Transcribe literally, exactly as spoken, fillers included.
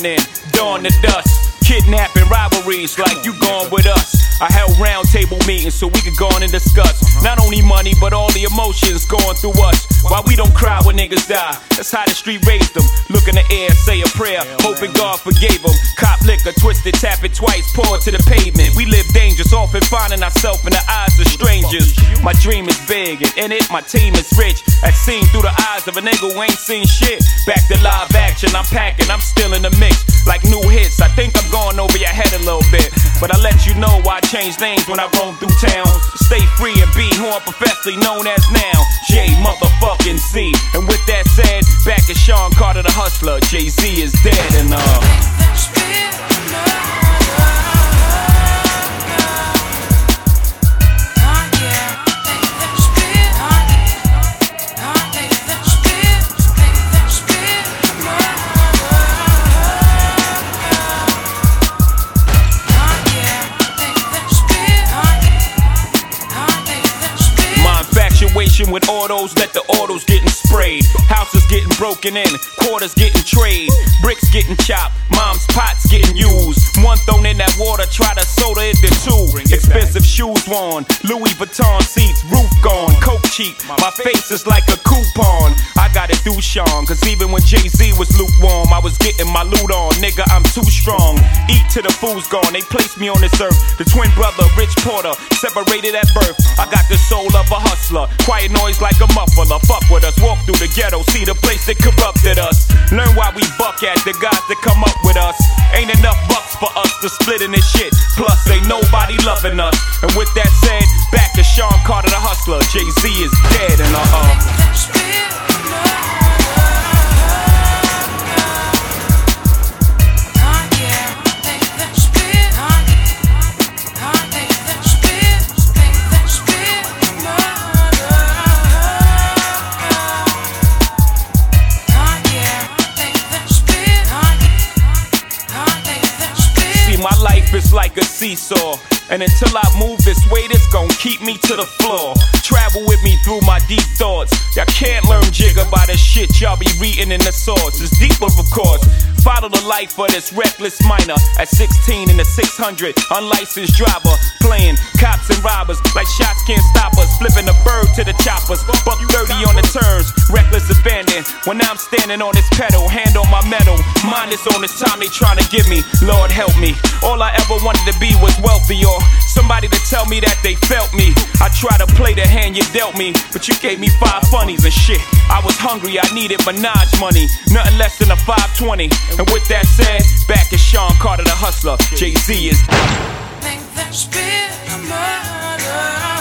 morning, dawn to dusk. Kidnapping rivalries like you gone with us. I held round table meetings so we could go on and discuss not only money but all the emotions going through us. Why we don't cry when niggas die, that's how the street raised them. Look in the air, say a prayer, hoping God forgave them. Cop liquor, twist it, tap it twice, pour it to the pavement. We live dangerous, often finding ourselves in the eyes of strangers. My dream is big and in it my team is rich. As seen through the eyes of a nigga who ain't seen shit. Back to live action, I'm packing, I'm still in the mix. Like new hits, I think I'm going over your head a little bit, but I let you know why I change names when I roam through town. Stay free and be who I'm professionally known as now, J motherfucking Z. And with that said, back at Sean Carter the Hustler, Jay-Z is dead and uh with autos, let the autos getting sprayed. Houses getting broken in, quarters getting trade. Bricks getting chopped, mom's pots getting used. One thrown in that water, try to soda it to two. Expensive shoes worn, Louis Vuitton seats, roof gone, coke cheap. My face is like a coupon. I got it through Sean, cause even when Jay-Z was lukewarm, I was getting my loot on. Nigga, I'm too strong. Eat till the food's gone, they placed me on this earth. The twin brother, Rich Porter, separated at birth. I got the soul of a hustler, quiet noise like a muffler. Fuck with us, walk through the ghetto, see the place that corrupted us. Learn why we buck at the guys that come up with us. Ain't enough bucks for us to split in this shit. Plus ain't nobody loving us. And with that said, back to Sean Carter the Hustler, Jay-Z is dead and uh-uh my life is like a seesaw, and until I move this weight, it's gon' keep me to the floor. Travel with me through my deep thoughts. Y'all can't learn jigger by the shit y'all be reading in the source. It's deeper, of course. Follow the life of this reckless minor. At sixteen in the six hundred, unlicensed driver, playing cops and robbers like shots can't stop us. Flipping a bird to the choppers, buck thirty on the turns, reckless abandon. When I'm standing on this pedal, hand on my metal, mind is on this time they trying to give me. Lord help me. All I ever wanted to be was wealthy or somebody to tell me that they felt me. I try to play the hand you dealt me, but you gave me five funnies and shit. I was hungry, I needed Minaj money, nothing less than a five twenty. And with that said, back at Sean Carter the Hustler, Jay-Z is Think there's been a murder.